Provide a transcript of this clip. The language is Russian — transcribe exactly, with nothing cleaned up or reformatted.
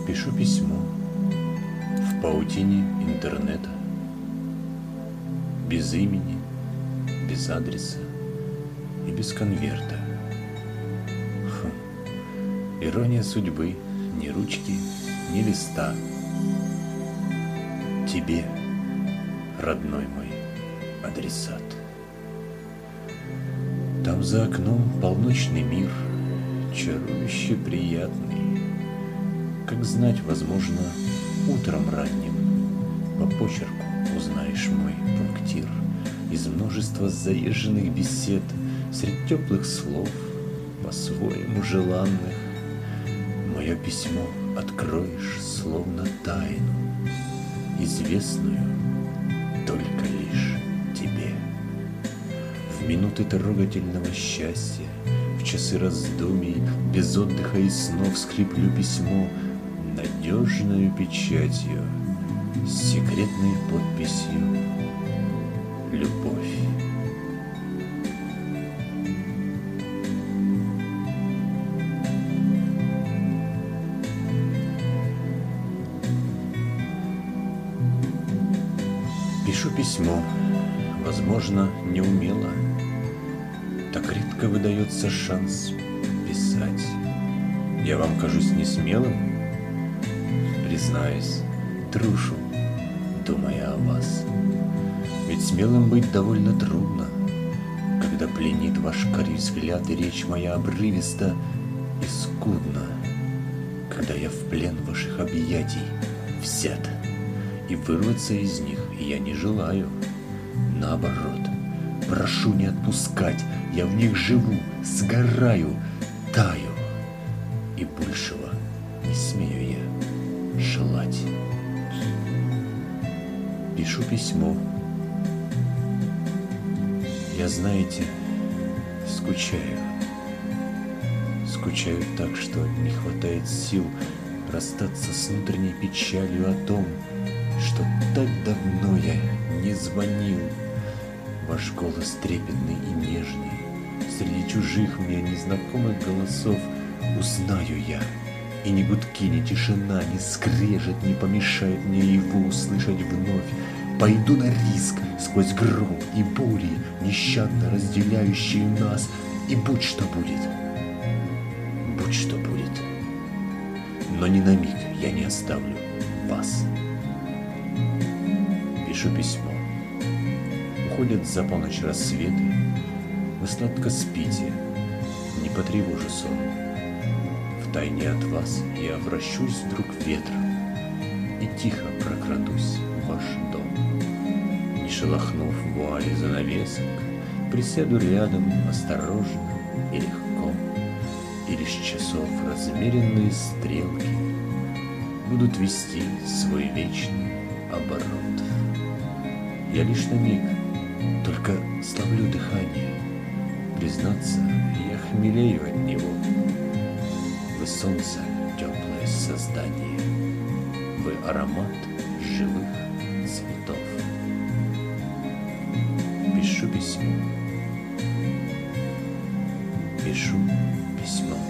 Пишу письмо в паутине интернета, без имени, без адреса и без конверта. Хм. Ирония судьбы, ни ручки, ни листа. Тебе, родной мой адресат. Там за окном полночный мир, чарующе приятный. Как знать, возможно, утром ранним по почерку узнаешь мой пунктир из множества заезженных бесед, средь теплых слов, по-своему желанных. Мое письмо откроешь, словно тайну, известную только лишь тебе. В минуты трогательного счастья, в часы раздумий, без отдыха и снов скреплю письмо надежною печатью, с секретной подписью «Любовь». Пишу письмо, возможно, неумело. Так редко выдается шанс писать. Я вам кажусь несмелым? Признаюсь, трушу, думая о вас. Ведь смелым быть довольно трудно, когда пленит ваш карий взгляд и речь моя обрывиста и скудна, когда я в плен ваших объятий взят, и вырваться из них я не желаю. Наоборот, прошу не отпускать, я в них живу, сгораю, таю, и большего не смею я желать. Пишу письмо. Я, знаете, скучаю. Скучаю так, что не хватает сил расстаться с внутренней печалью о том, что так давно я не звонил. Ваш голос трепетный и нежный, среди чужих мне незнакомых голосов узнаю я. И ни гудки, ни тишина, ни скрежет не помешает мне его услышать вновь. Пойду на риск сквозь гром и бури, нещадно разделяющие нас, и будь что будет, будь что будет. Но ни на миг я не оставлю вас. Пишу письмо. Уходят за полночь рассветы, вы сладко спите, не потревожу сон. Втайне от вас я вращусь вдруг ветром и тихо прокрадусь в ваш дом. Не шелохнув вуали занавесок, присяду рядом осторожно и легко, и лишь часов размеренные стрелки будут вести свой вечный оборот. Я лишь на миг только славлю дыхание, признаться, я хмелею от него. Вы солнце, теплое создание, вы аромат живых цветов. Пишу письмо, пишу письмо.